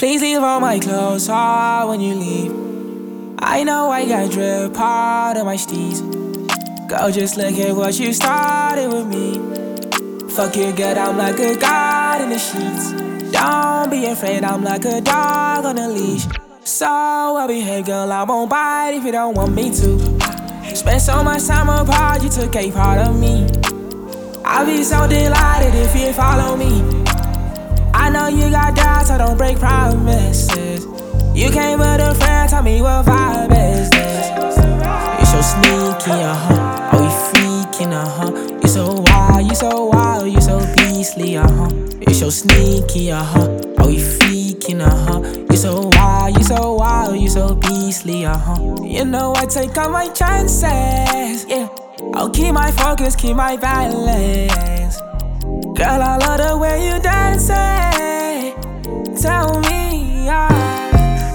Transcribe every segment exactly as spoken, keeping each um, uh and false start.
Please leave all my clothes on when you leave. I know I got drip part of my steez. Girl, just look at what you started with me. Fuck you, girl, I'm like a god in the sheets. Don't be afraid, I'm like a dog on a leash. So I'll behave, girl, I won't bite if you don't want me to. Spend so much time apart, you took a part of me. I'll be so delighted if you follow me. I know you got doubts, I don't break promises. You came with a friend, tell me what vibe is this. You so sneaky, uh-huh. Oh, you freaking, uh-huh. You so wild, you so wild, you so beastly, uh-huh. You so sneaky, uh-huh. Oh, you freaking, uh-huh. You so wild, you so wild, you so beastly, uh-huh. You know I take all my chances, yeah. I'll keep my focus, keep my balance. Girl, I love the way you dance, eh? Tell me, yeah.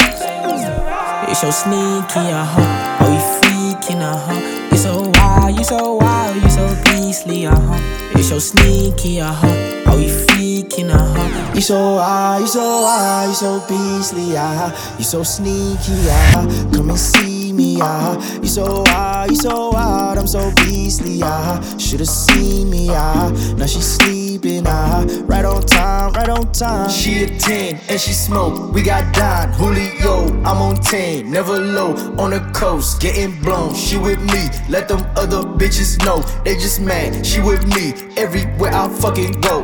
You so sneaky, uh-huh. Oh, you freaking, uh-huh. You so wild, you so wild, you so beastly, uh-huh. You so sneaky, uh-huh. Oh, you freaking, uh-huh. You so wild, you so wild, you so beastly, uh-huh. You so sneaky, uh-huh. Come and see me, uh-huh. You so wild, you so wild, I'm so beastly, uh-huh. Should've seen me, uh-huh. Now she sleeping, uh-huh. Right on time, right on time. She a ten and she smoke. We got Don, Julio, I'm on ten. Never low, on the coast, getting blown. She with me, let them other bitches know. They just mad, she with me, everywhere I fucking go.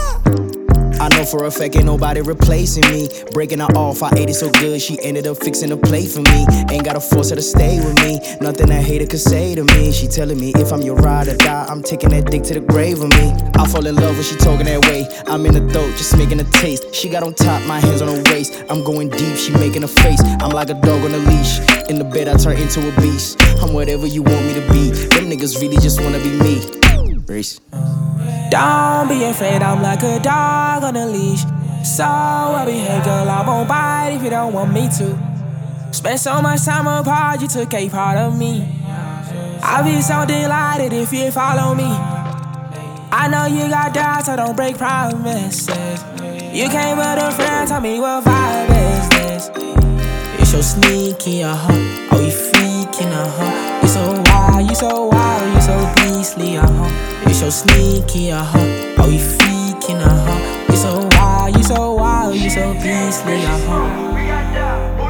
I know for a fact ain't nobody replacing me. Breaking her off, I ate it so good, she ended up fixing a plate for me. Ain't gotta force her to stay with me, nothing a hater could say to me. She telling me if I'm your ride or die, I'm taking that dick to the grave with me. I fall in love when she talking that way. I'm in the throat, just making a taste. She got on top, my hands on her waist. I'm going deep, she making a face. I'm like a dog on a leash. In the bed, I turn into a beast. I'm whatever you want me to be. Them niggas really just wanna be me. Race. Don't be afraid, I'm like a dog on a leash. So I'll behave, girl, I won't bite if you don't want me to. Spend so much time apart, you took a part of me. I'll be so delighted if you follow me. I know you got doubts, I don't break promises. You came with a friend, tell me what vibe is this. You so sneaky, uh-huh. Oh, you freaking, uh-huh. You so wild, you so wild, you so beastly, uh-huh. You so sneaky, uh-huh. Oh, you freaking, uh-huh. You so wild, you so wild, you so beastly, uh-huh.